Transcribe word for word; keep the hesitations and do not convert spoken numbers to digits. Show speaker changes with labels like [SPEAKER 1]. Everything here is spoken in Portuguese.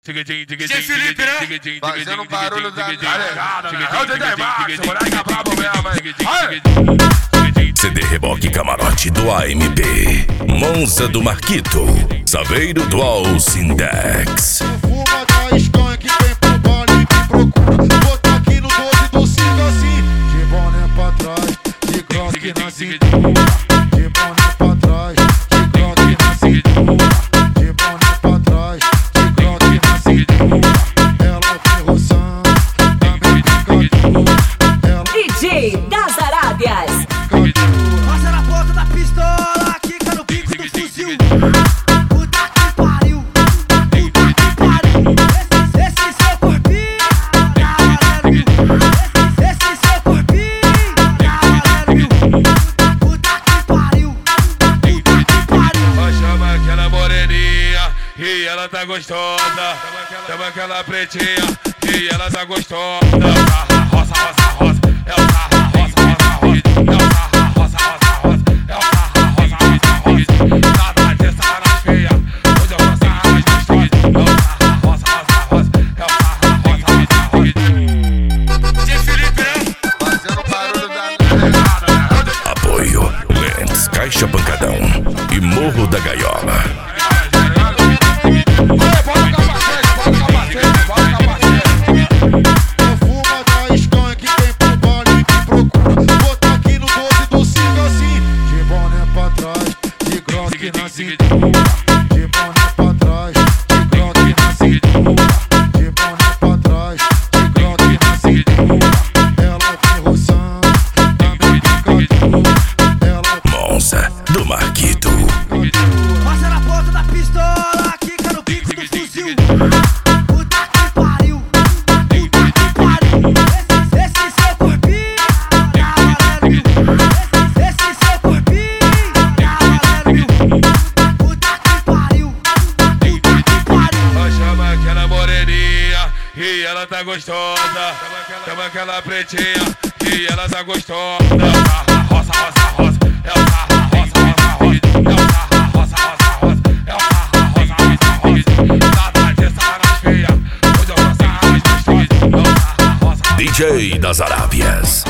[SPEAKER 1] G Felipe, né?
[SPEAKER 2] Fazendo barulho da
[SPEAKER 1] Carregada, né? É o D J Max, moleque é brabo mesmo, hein?
[SPEAKER 3] C D Reboque Camarote do A M B, Monza do Marquito, Saveiro do Alcindex.
[SPEAKER 4] Fuma da skunk, vem pro baile e me procura. Bota aqui no doze do cinco assim. De boné pra trás, de croque na cintura. De boné pra trás, de croque na cintura. De boné pra trás, de croque na cintura. Ela vem roçando, também fica dura.
[SPEAKER 5] D J das Arábias.
[SPEAKER 6] Passa na ponta da pistola, quica no bico do fuzil. Puta que pariu, puta que pariu. Esse, esse seu corpinho, tá valendo mil. Esse, esse seu corpinho, tá valendo mil. Puta que pariu, puta que pariu.
[SPEAKER 1] Ó, chama aquela moreninha e ela tá gostosa. Chama aquela pretinha e ela tá gostosa. Roça, roça, roça, é o sarra, roça, roça, roça, é o sarra, roça, roça, roça, é o sarra, roça, roça, roça. Nada de sarra feia, hoje eu vou sarrar as gostosas. É o sarra, roça, roça, roça, é o sarra, roça, roça, roça. G Felipe, né?
[SPEAKER 2] Fazendo barulho da
[SPEAKER 3] Apoio Lens, Caixa Pancadão e Morro da Gaiola.
[SPEAKER 4] Fuma da skunk, vem pro baile e me procura. Bota aqui no doze do cinco assim. De boné pra trás, de croque na cintura. De boné pra trás, de croque na cintura. De boné pra trás, de croque na cintura. Ela vem roçando, também fica dura. Ela
[SPEAKER 3] Monza do Marquito.
[SPEAKER 6] Passa na ponta da pistola, quica no bico do fuzil. Puta que pariu, puta que pariu. Esse, esse seu corpinho, tá valendo mil. Esse, esse seu corpinho, tá valendo mil. Puta que pariu, puta que pariu.
[SPEAKER 1] Ó, chama aquela moreninha e ela tá gostosa. Chama aquela pretinha e ela tá gostosa. Roça, roça, roça, é o sarra, roça, roça, roça, é o sarra, roça, roça, roça, é o sarra, roça, roça, roça. Nada de sarra feia, hoje eu vou sarrar as gostosas. É o sarra, roça, roça.
[SPEAKER 3] D J das Arábias.